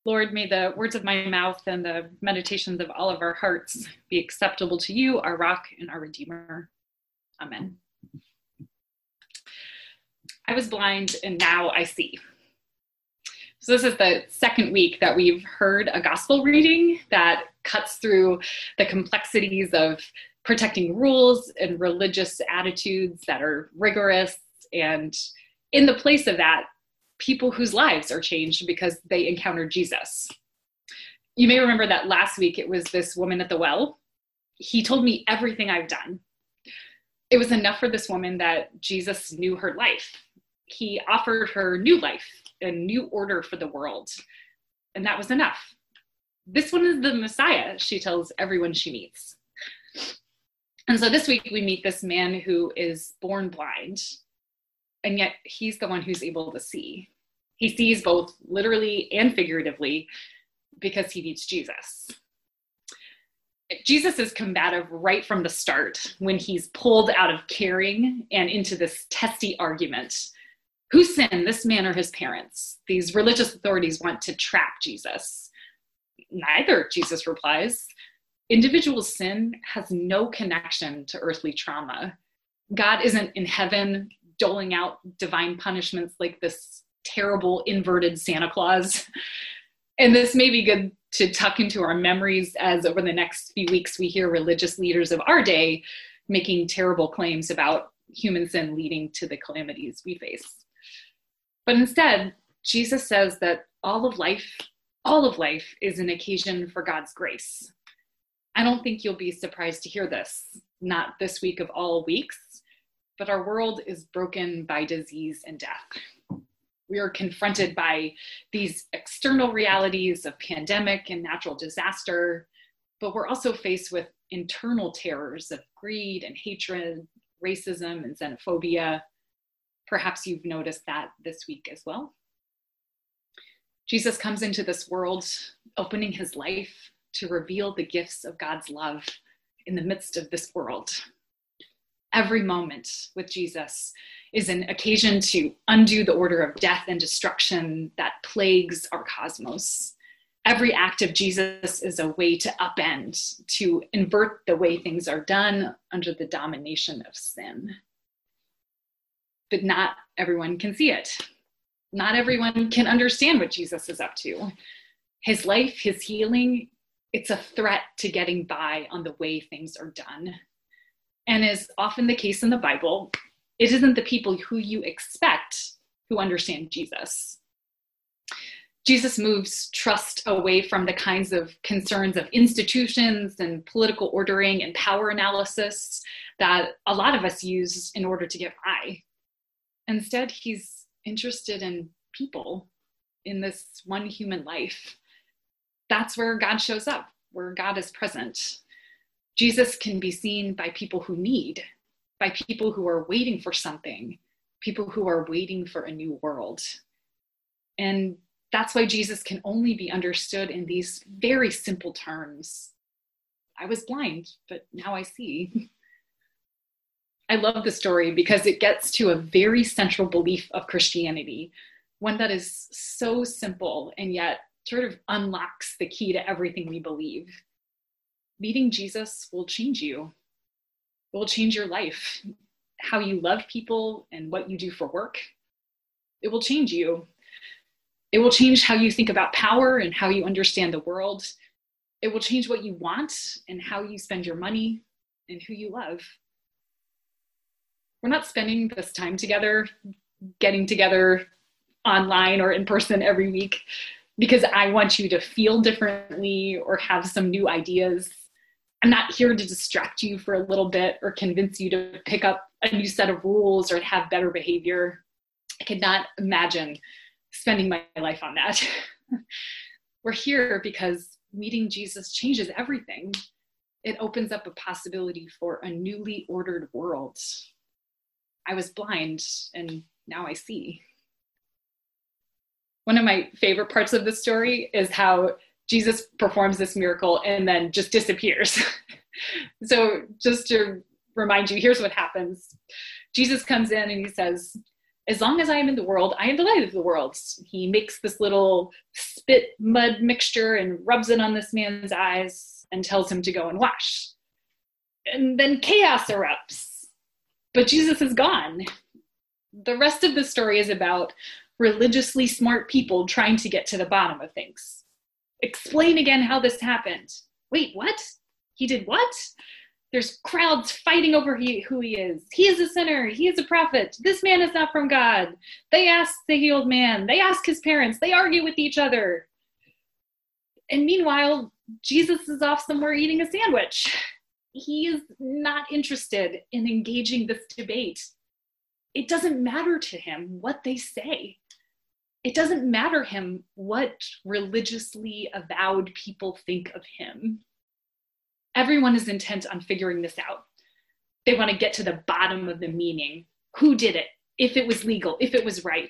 Lord, may the words of my mouth and the meditations of all of our hearts be acceptable to you, our rock and our redeemer. Amen. I was blind and now I see. So this is the second week that we've heard a gospel reading that cuts through the complexities of protecting rules and religious attitudes that are rigorous, and in the place of that, people whose lives are changed because they encountered Jesus. You may remember that last week it was this woman at the well. He told me everything I've done. It was enough for this woman that Jesus knew her life. He offered her new life, a new order for the world. And that was enough. This one is the Messiah, she tells everyone she meets. And so this week we meet this man who is born blind, and yet he's the one who's able to see. He sees both literally and figuratively because he meets Jesus. Jesus is combative right from the start when he's pulled out of caring and into this testy argument. Who sinned, this man or his parents? These religious authorities want to trap Jesus. Neither, Jesus replies. Individual sin has no connection to earthly trauma. God isn't in heaven doling out divine punishments like this terrible inverted Santa Claus. And this may be good to tuck into our memories as over the next few weeks we hear religious leaders of our day making terrible claims about human sin leading to the calamities we face. But instead, Jesus says that all of life is an occasion for God's grace. I don't think you'll be surprised to hear this, not this week of all weeks, but our world is broken by disease and death. We are confronted by these external realities of pandemic and natural disaster, but we're also faced with internal terrors of greed and hatred, racism and xenophobia. Perhaps you've noticed that this week as well. Jesus comes into this world, opening his life to reveal the gifts of God's love in the midst of this world. Every moment with Jesus is an occasion to undo the order of death and destruction that plagues our cosmos. Every act of Jesus is a way to upend, to invert the way things are done under the domination of sin. But not everyone can see it. Not everyone can understand what Jesus is up to. His life, his healing, it's a threat to getting by on the way things are done. And as often the case in the Bible, it isn't the people who you expect who understand Jesus. Jesus moves trust away from the kinds of concerns of institutions and political ordering and power analysis that a lot of us use in order to get by. Instead, he's interested in people, in this one human life. That's where God shows up, where God is present. Jesus can be seen by people who need, by people who are waiting for something, people who are waiting for a new world. And that's why Jesus can only be understood in these very simple terms. I was blind, but now I see. I love the story because it gets to a very central belief of Christianity, one that is so simple and yet sort of unlocks the key to everything we believe. Meeting Jesus will change you. It will change your life, how you love people and what you do for work. It will change you. It will change how you think about power and how you understand the world. It will change what you want and how you spend your money and who you love. We're not spending this time together, getting together online or in person every week because I want you to feel differently or have some new ideas. I'm not here to distract you for a little bit or convince you to pick up a new set of rules or have better behavior. I could not imagine spending my life on that. We're here because meeting Jesus changes everything. It opens up a possibility for a newly ordered world. I was blind and now I see. One of my favorite parts of the story is how Jesus performs this miracle and then just disappears. So just to remind you, here's what happens. Jesus comes in and he says, As long as I am in the world, I am the light of the world. He makes this little spit mud mixture and rubs it on this man's eyes and tells him to go and wash. And then chaos erupts. But Jesus is gone. The rest of the story is about religiously smart people trying to get to the bottom of things. Explain again how this happened. Wait, what? He did what? There's crowds fighting over who he is. He is a sinner. He is a prophet. This man is not from God. They ask the healed man. They ask his parents. They argue with each other. And meanwhile, Jesus is off somewhere eating a sandwich. He is not interested in engaging this debate. It doesn't matter to him what they say. It doesn't matter him what religiously avowed people think of him. Everyone is intent on figuring this out. They want to get to the bottom of the meaning. Who did it? If it was legal, if it was right.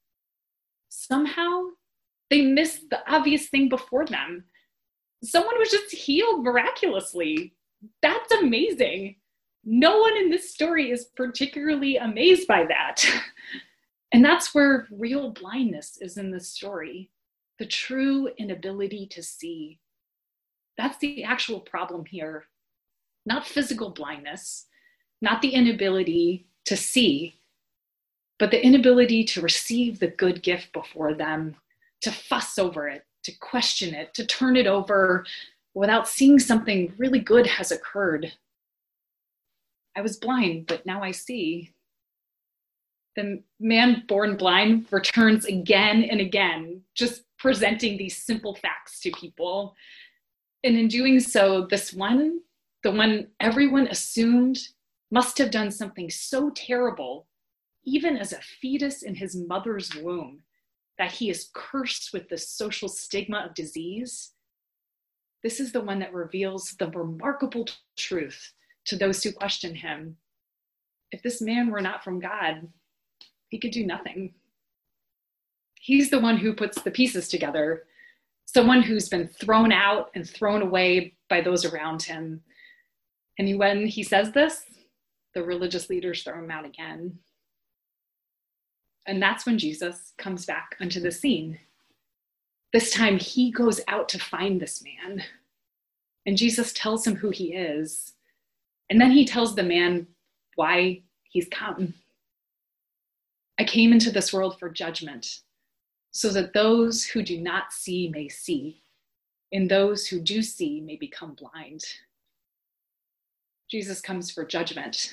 Somehow, they missed the obvious thing before them. Someone was just healed miraculously. That's amazing. No one in this story is particularly amazed by that. And that's where real blindness is in this story. The true inability to see. That's the actual problem here. Not physical blindness, not the inability to see, but the inability to receive the good gift before them, to fuss over it, to question it, to turn it over without seeing something really good has occurred. I was blind, but now I see. The man born blind returns again and again, just presenting these simple facts to people. And in doing so, the one everyone assumed must have done something so terrible, even as a fetus in his mother's womb, that he is cursed with the social stigma of disease. This is the one that reveals the remarkable truth to those who question him. If this man were not from God, he could do nothing. He's the one who puts the pieces together, someone who's been thrown out and thrown away by those around him. And when he says this, the religious leaders throw him out again. And that's when Jesus comes back onto the scene. This time he goes out to find this man. And Jesus tells him who he is. And then he tells the man why he's come. I came into this world for judgment, so that those who do not see may see, and those who do see may become blind. Jesus comes for judgment.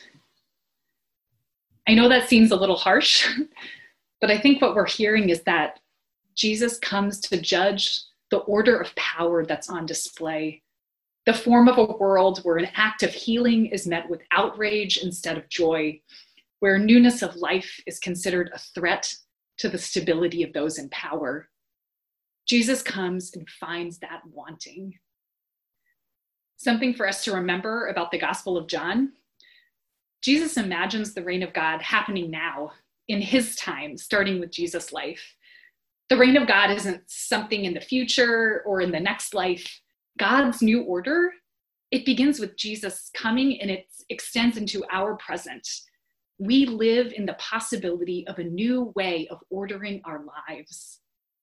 I know that seems a little harsh, but I think what we're hearing is that Jesus comes to judge the order of power that's on display, the form of a world where an act of healing is met with outrage instead of joy, where newness of life is considered a threat to the stability of those in power. Jesus comes and finds that wanting. Something for us to remember about the Gospel of John. Jesus imagines the reign of God happening now, in his time, starting with Jesus' life. The reign of God isn't something in the future or in the next life. God's new order, it begins with Jesus coming and it extends into our present. We live in the possibility of a new way of ordering our lives.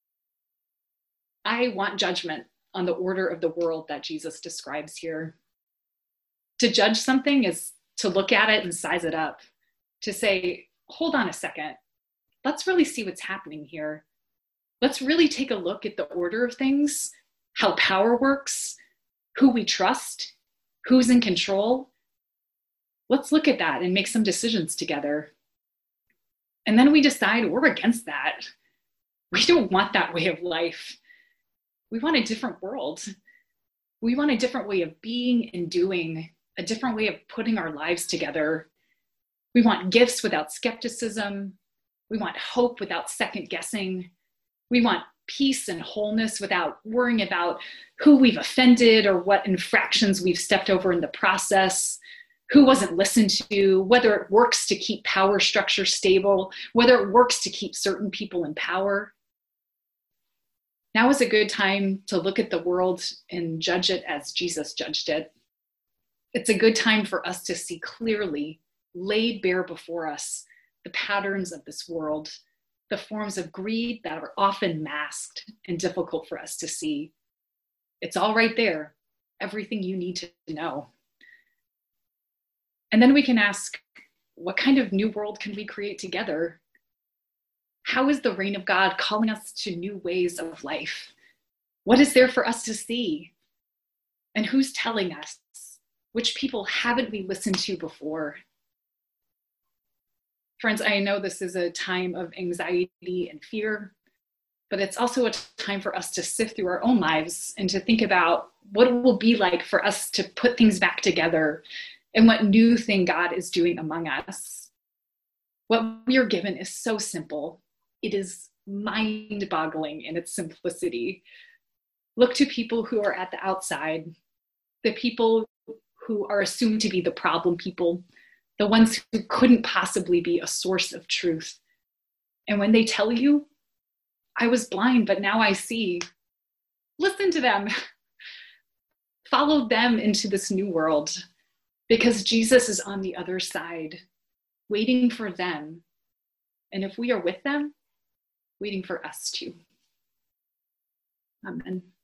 I want judgment on the order of the world that Jesus describes here. To judge something is to look at it and size it up, to say, hold on a second, let's really see what's happening here. Let's really take a look at the order of things, how power works, who we trust, who's in control. Let's look at that and make some decisions together. And then we decide we're against that. We don't want that way of life. We want a different world. We want a different way of being and doing, a different way of putting our lives together. We want gifts without skepticism. We want hope without second guessing. We want peace and wholeness without worrying about who we've offended or what infractions we've stepped over in the process, who wasn't listened to, whether it works to keep power structure stable, whether it works to keep certain people in power. Now is a good time to look at the world and judge it as Jesus judged it. It's a good time for us to see clearly, laid bare before us, the patterns of this world, the forms of greed that are often masked and difficult for us to see. It's all right there, everything you need to know. And then we can ask, what kind of new world can we create together? How is the reign of God calling us to new ways of life? What is there for us to see? And who's telling us? Which people haven't we listened to before? Friends, I know this is a time of anxiety and fear, but it's also a time for us to sift through our own lives and to think about what it will be like for us to put things back together and what new thing God is doing among us. What we are given is so simple. It is mind-boggling in its simplicity. Look to people who are at the outside, the people who are assumed to be the problem people, the ones who couldn't possibly be a source of truth. And when they tell you, I was blind, but now I see, listen to them. Follow them into this new world, because Jesus is on the other side, waiting for them. And if we are with them, waiting for us too. Amen.